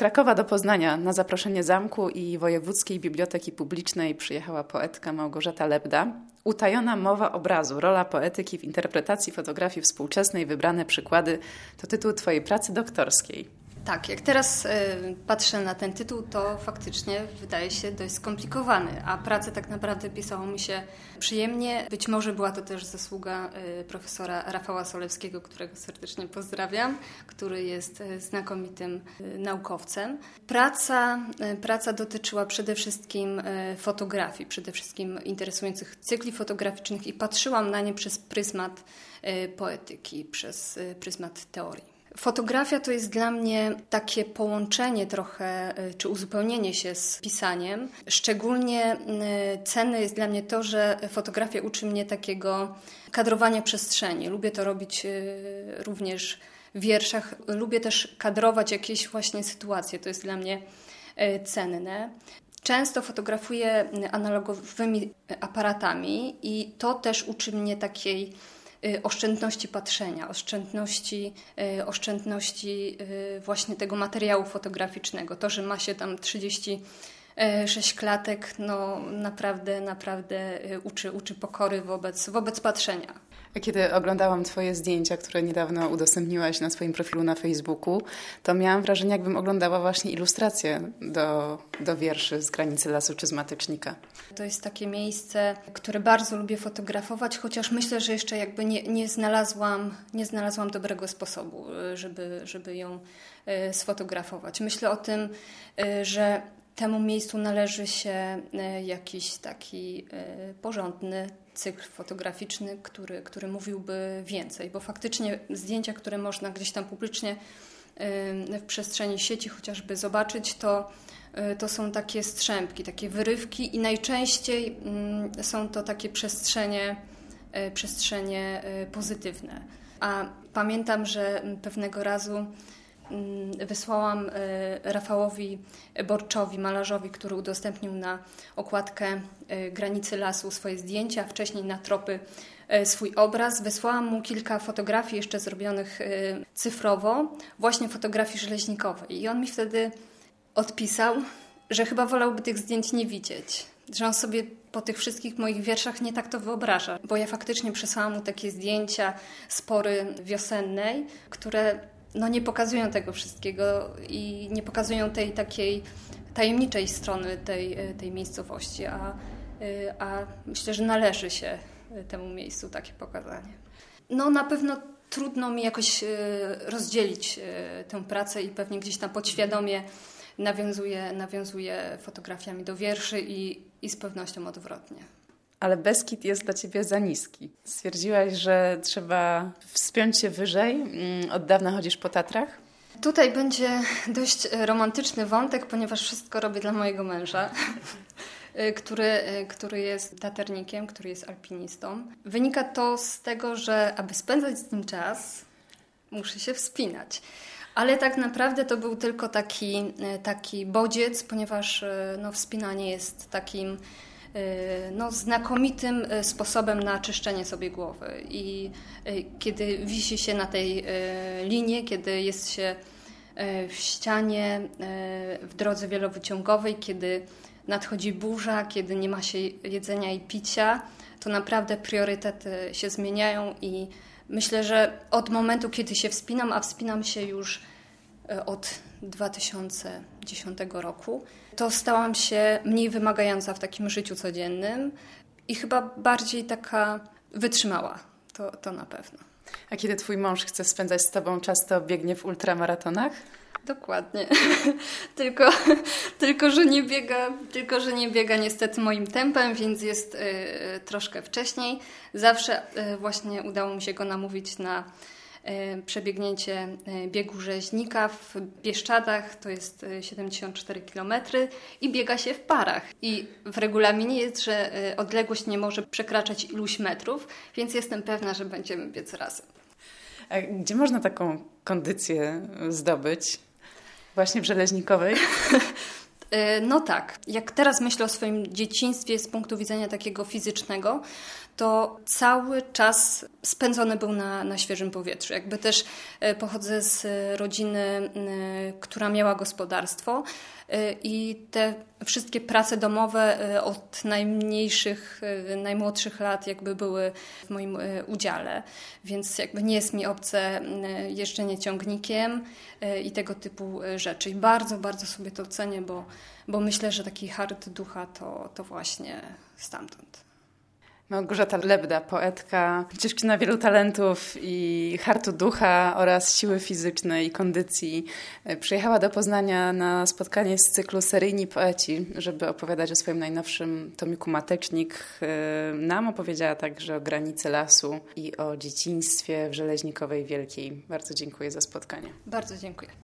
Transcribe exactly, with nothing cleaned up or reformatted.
Krakowa do Poznania na zaproszenie Zamku i Wojewódzkiej Biblioteki Publicznej przyjechała poetka Małgorzata Lebda. Utajona mowa obrazu, rola poetyki w interpretacji fotografii współczesnej, wybrane przykłady to tytuł twojej pracy doktorskiej. Tak, jak teraz y, patrzę na ten tytuł, to faktycznie wydaje się dość skomplikowany, a pracę tak naprawdę pisało mi się przyjemnie. Być może była to też zasługa y, profesora Rafała Solewskiego, którego serdecznie pozdrawiam, który jest y, znakomitym y, naukowcem. Praca, y, praca dotyczyła przede wszystkim y, fotografii, przede wszystkim interesujących cykli fotograficznych i patrzyłam na nie przez pryzmat y, poetyki, przez y, pryzmat teorii. Fotografia to jest dla mnie takie połączenie trochę, czy uzupełnienie się z pisaniem. Szczególnie cenne jest dla mnie to, że fotografia uczy mnie takiego kadrowania przestrzeni. Lubię to robić również w wierszach. Lubię też kadrować jakieś właśnie sytuacje. To jest dla mnie cenne. Często fotografuję analogowymi aparatami i to też uczy mnie takiej oszczędności patrzenia, oszczędności, oszczędności właśnie tego materiału fotograficznego. To, że ma się tam trzydzieści sześć klatek, no naprawdę, naprawdę uczy, uczy pokory wobec, wobec patrzenia. A kiedy oglądałam twoje zdjęcia, które niedawno udostępniłaś na swoim profilu na Facebooku, to miałam wrażenie, jakbym oglądała właśnie ilustracje do, do wierszy z Granicy lasu czy z Matecznika. To jest takie miejsce, które bardzo lubię fotografować, chociaż myślę, że jeszcze jakby nie, nie znalazłam, nie znalazłam dobrego sposobu, żeby, żeby ją sfotografować. Myślę o tym, że temu miejscu należy się jakiś taki porządny cykl fotograficzny, który, który mówiłby więcej, bo faktycznie zdjęcia, które można gdzieś tam publicznie w przestrzeni sieci chociażby zobaczyć, to, to są takie strzępki, takie wyrywki i najczęściej są to takie przestrzenie, przestrzenie pozytywne. A pamiętam, że pewnego razu wysłałam Rafałowi Borczowi, malarzowi, który udostępnił na okładkę Granicy lasu swoje zdjęcia, a wcześniej na Tropy swój obraz. Wysłałam mu kilka fotografii jeszcze zrobionych cyfrowo, właśnie fotografii żeleźnikowej. I on mi wtedy odpisał, że chyba wolałby tych zdjęć nie widzieć, że on sobie po tych wszystkich moich wierszach nie tak to wyobraża. Bo ja faktycznie przesłałam mu takie zdjęcia z pory wiosennej, które no nie pokazują tego wszystkiego i nie pokazują tej takiej tajemniczej strony tej, tej miejscowości, a, a myślę, że należy się temu miejscu takie pokazanie. No na pewno trudno mi jakoś rozdzielić tę pracę i pewnie gdzieś tam podświadomie nawiązuję, nawiązuję fotografiami do wierszy i, i z pewnością odwrotnie. Ale Beskid jest dla ciebie za niski. Stwierdziłaś, że trzeba wspiąć się wyżej. Od dawna chodzisz po Tatrach? Tutaj będzie dość romantyczny wątek, ponieważ wszystko robię dla mojego męża, który, który jest taternikiem, który jest alpinistą. Wynika to z tego, że aby spędzać z nim czas, muszę się wspinać. Ale tak naprawdę to był tylko taki, taki bodziec, ponieważ no, wspinanie jest takim no, znakomitym sposobem na czyszczenie sobie głowy. I kiedy wisi się na tej linie, kiedy jest się w ścianie, w drodze wielowyciągowej, kiedy nadchodzi burza, kiedy nie ma się jedzenia i picia, to naprawdę priorytety się zmieniają i myślę, że od momentu, kiedy się wspinam, a wspinam się już od dwa tysiące dziesiątego roku, to stałam się mniej wymagająca w takim życiu codziennym i chyba bardziej taka wytrzymała, to, to na pewno. A kiedy twój mąż chce spędzać z tobą czas, to biegnie w ultramaratonach? Dokładnie. tylko, tylko, że nie biega, tylko, że nie biega niestety moim tempem, więc jest y, troszkę wcześniej. Zawsze y, właśnie udało mi się go namówić na y, przebiegnięcie y, biegu rzeźnika w Bieszczadach, to jest y, siedemdziesiąt cztery kilometry i biega się w parach. I w regulaminie jest, że y, odległość nie może przekraczać iluś metrów, więc jestem pewna, że będziemy biec razem. A gdzie można taką kondycję zdobyć? Właśnie w Żeleźnikowej? No tak. Jak teraz myślę o swoim dzieciństwie z punktu widzenia takiego fizycznego, to cały czas spędzony był na, na świeżym powietrzu. Jakby też pochodzę z rodziny, która miała gospodarstwo i te wszystkie prace domowe od najmniejszych, najmłodszych lat jakby były w moim udziale, więc jakby nie jest mi obce jeżdżenie ciągnikiem i tego typu rzeczy. I bardzo, bardzo sobie to cenię, bo, bo myślę, że taki hart ducha to, to właśnie stamtąd. Małgorzata Lebda, poetka, dziewczyna wielu talentów i hartu ducha oraz siły fizycznej i kondycji, przyjechała do Poznania na spotkanie z cyklu Seryjni Poeci, żeby opowiadać o swoim najnowszym tomiku Matecznik. Nam opowiedziała także o granicy lasu i o dzieciństwie w Żeleźnikowej Wielkiej. Bardzo dziękuję za spotkanie. Bardzo dziękuję.